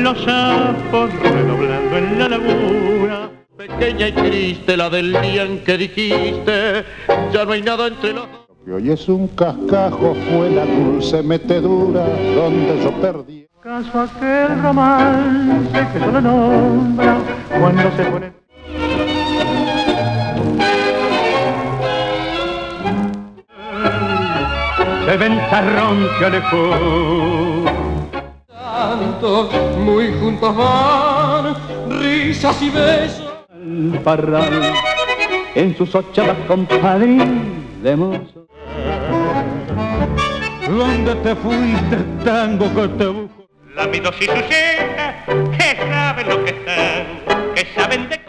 los sapos redoblando en la laguna. Pequeña y triste la del día en que dijiste, ya no hay nada entre los dos. Y hoy es un cascajo, fue la dulce metedura donde yo perdí. ¿Acaso aquel romance que solo nombra cuando se pone? Se ventarrón que alejó. Tantos muy juntos van, risas y besos. Al parral, en sus ochavas compadre de mozo. ¿Dónde te fuiste, tango que te busco? Lámidos y sus hijas, que saben lo que están, que saben de